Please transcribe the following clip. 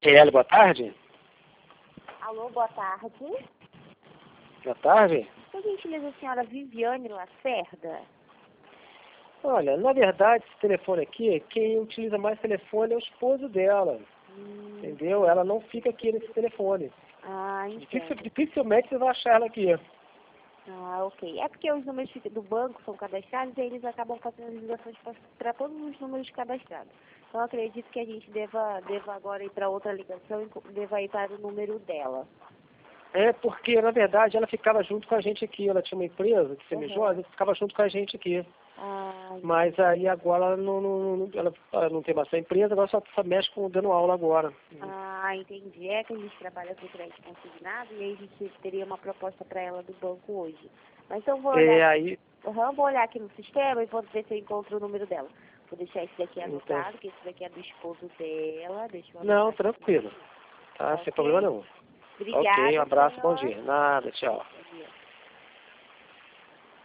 Kelly, boa tarde. Alô, boa tarde. Boa tarde. Por gentileza, a senhora Viviane Lacerda? Olha, na verdade, esse telefone aqui, quem utiliza mais telefone é o esposo dela. Entendeu? Ela não fica aqui nesse telefone. Ah, entendo. Dificilmente você vai achar ela aqui. Ah, ok. É porque os números do banco são cadastrados e eles acabam fazendo as ligações para todos os números cadastrados. Então, eu acredito que a gente deva agora ir para outra ligação e deva ir para o número dela. É porque, na verdade, ela ficava junto com a gente aqui. Ela tinha uma empresa de semijoias e ficava junto com a gente aqui. Ah, mas aí agora ela não tem mais essa empresa, agora só mexe com dando aula agora. ah, entendi. É que a gente trabalha com crédito consignado e aí a gente teria uma proposta para ela do banco hoje. Mas então eu vou olhar, vou olhar aqui no sistema e vou ver se eu encontro o número dela. Vou deixar esse daqui anotado, que esse daqui é do esposo dela. Deixa eu anotar. Não, tranquilo. Tá, sem problema nenhum. Obrigada. Ok, um abraço, senhor. bom dia. Nada, tchau.